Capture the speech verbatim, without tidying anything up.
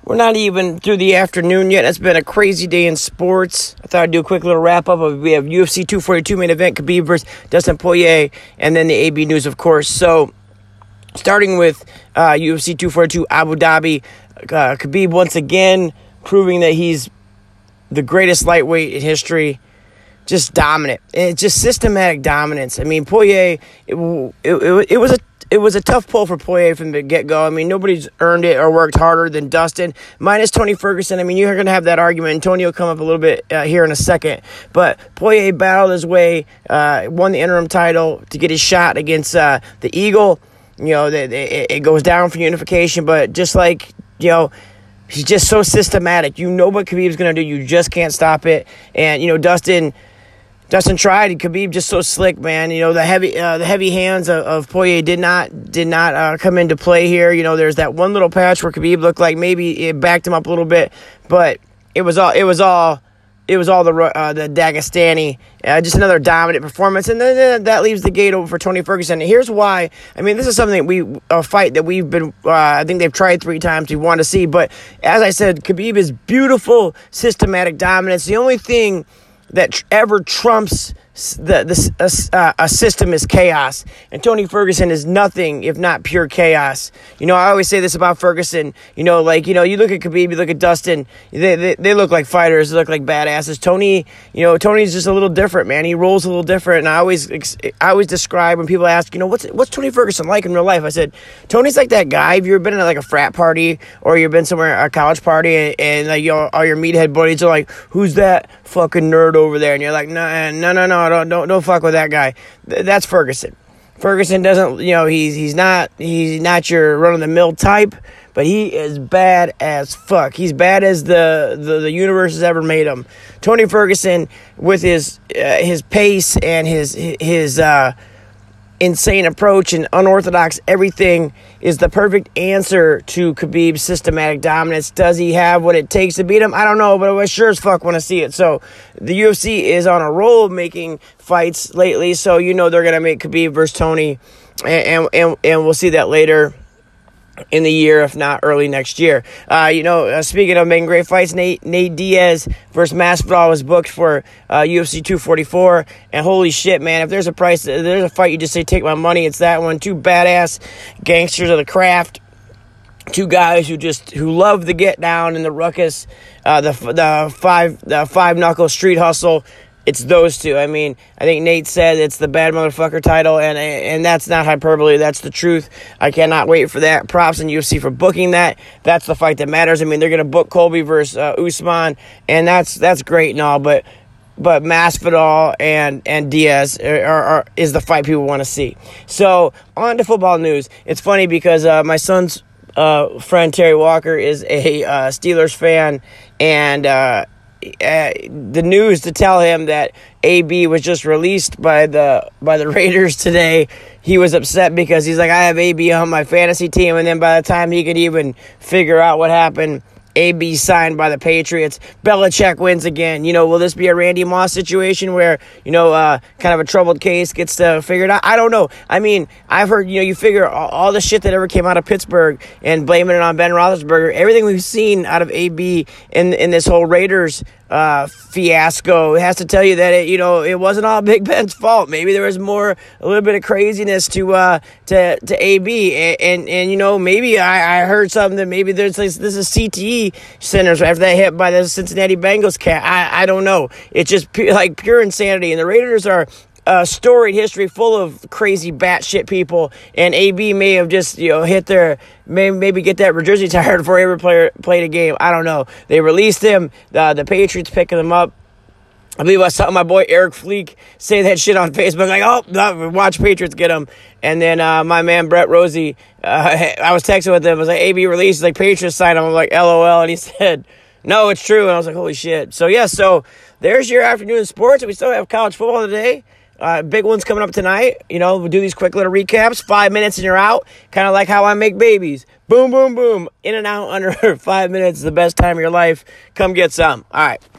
We're not even through the afternoon yet. It's been a crazy day in sports. I thought I'd do a quick little wrap-up. Of, we have U F C two forty-two main event, Khabib versus Dustin Poirier, and then the A B news, of course. So, starting with uh, U F C two forty-two Abu Dhabi, uh, Khabib once again proving that he's the greatest lightweight in history. Just dominant. It's just systematic dominance. I mean, Poirier, it, it, it, it was a It was a tough pull for Poirier from the get-go. I mean, nobody's earned it or worked harder than Dustin, minus Tony Ferguson. I mean, you're going to have that argument, and Tony will come up a little bit uh, here in a second. But Poirier battled his way, uh, won the interim title to get his shot against uh, the Eagle. You know, it, it, it goes down for unification, but just like, you know, he's just so systematic. You know what Khabib's going to do. You just can't stop it. And, you know, Dustin... Dustin tried, and Khabib just so slick, man. You know, the heavy uh, the heavy hands of, of Poirier did not did not uh, come into play here. You know, there's that one little patch where Khabib looked like maybe it backed him up a little bit, but it was all it was all it was all the uh, the Dagestani. Uh, just another dominant performance, and then uh, that leaves the gate open for Tony Ferguson. And here's why. I mean, this is something that we a fight that we've been. Uh, I think they've tried three times. We want to see, but as I said, Khabib is beautiful, systematic dominance. The only thing that tr- ever trumps the, the uh, a system is chaos, and Tony Ferguson is nothing if not pure chaos. You know, I always say this about Ferguson. You know, like you know, you look at Khabib, you look at Dustin. They they, they look like fighters. They look like badasses. Tony, you know, Tony's just a little different, man. He rolls a little different. And I always I always describe when people ask, you know, what's what's Tony Ferguson like in real life? I said, Tony's like that guy. Have you ever been at like a frat party or you've been somewhere a college party and, and like you know, all your meathead buddies are like, who's that fucking nerd over there? And you're like, no, no, no, no, don't don't don't fuck with that guy. Th- that's Ferguson. Ferguson doesn't, you know, he's he's not he's not your run of the mill type, but he is bad as fuck. He's bad as the the, the universe has ever made him. Tony Ferguson, with his uh, his pace and his his uh, insane approach and unorthodox everything, is the perfect answer to Khabib's systematic dominance. Does he have what it takes to beat him? I don't know, but I sure as fuck want to see it. So the U F C is on a roll of making fights lately, so you know they're going to make Khabib versus Tony, and, and, and we'll see that later in the year, if not early next year. Uh, you know, uh, speaking of making great fights, Nate, Nate Diaz versus Masvidal was booked for uh, U F C two forty-four, and holy shit, man, if there's a price, if there's a fight you just say, take my money, it's that one. Two badass gangsters of the craft. Two guys who just who love the get down and the ruckus, uh, the the five the five knuckle street hustle. It's those two. I mean, I think Nate said it's the bad motherfucker title, and and that's not hyperbole. That's the truth. I cannot wait for that. Props in U F C for booking that. That's the fight that matters. I mean, they're gonna book Colby versus uh, Usman, and that's that's great and all, but. But Masvidal and, and Diaz are, are, are, is the fight people want to see. So, on to football news. It's funny because uh, my son's uh, friend Terry Walker is a uh, Steelers fan, and uh, uh, the news to tell him that A B was just released by the by the Raiders today, he was upset because he's like, I have A B on my fantasy team, and then by the time he could even figure out what happened, A B signed by the Patriots. Belichick wins again. You know, will this be a Randy Moss situation where, you know, uh, kind of a troubled case gets to figure it out? I don't know. I mean, I've heard, you know, you figure all, all the shit that ever came out of Pittsburgh and blaming it on Ben Roethlisberger, everything we've seen out of A B in, in this whole Raiders uh, fiasco, it has to tell you that, it, you know, it wasn't all Big Ben's fault. Maybe there was more, a little bit of craziness to uh, to, to A B. And, and, and, you know, maybe I, I heard something that maybe there's this, this is C T E centers after they hit by the Cincinnati Bengals cat. I, I don't know. It's just pu- like pure insanity. And the Raiders are a storied history full of crazy batshit people. And A B may have just, you know, hit their, may, maybe get that jersey tired before he ever play, played a game. I don't know. They released him. The, the Patriots picking him up. I believe I saw my boy Eric Fleek say that shit on Facebook, like, oh, no, watch Patriots get him. And then uh, my man Brett Rosie, uh, I was texting with him, I was like, A B released, like, Patriots signed him. I'm like, LOL, and he said, no, it's true. And I was like, holy shit. So, yeah, so there's your afternoon sports. We still have college football today. Uh, big one's coming up tonight. You know, we'll do these quick little recaps. Five minutes and you're out. Kind of like how I make babies. Boom, boom, boom. In and out under five minutes. The best time of your life. Come get some. All right.